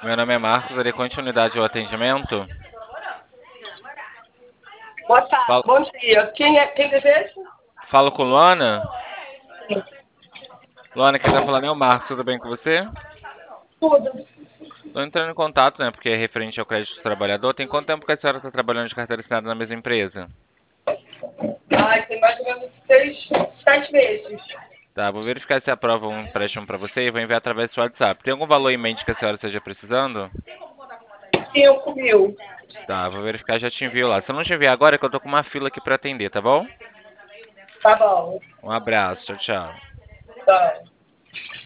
Meu nome é Marcos, darei continuidade ao atendimento. Boa tarde, Falo, bom dia. Quem deseja? falo com Luana. Luana, quem tá falando é o Marcos, tudo bem com você? Tudo. Estou entrando em contato, né, porque é referente ao crédito do trabalhador. Tem quanto tempo que a senhora está trabalhando de carteira assinada na mesma empresa? Ai, tem mais ou menos 7 meses. Tá, vou verificar se aprova um empréstimo para você e vou enviar através do WhatsApp. Tem algum valor em mente que a senhora esteja precisando? 5 mil. Tá, vou verificar, já te envio lá. Se eu não te enviar agora, é que eu tô com uma fila aqui para atender, tá bom? Tá bom. Um abraço, tchau, tchau. Tá.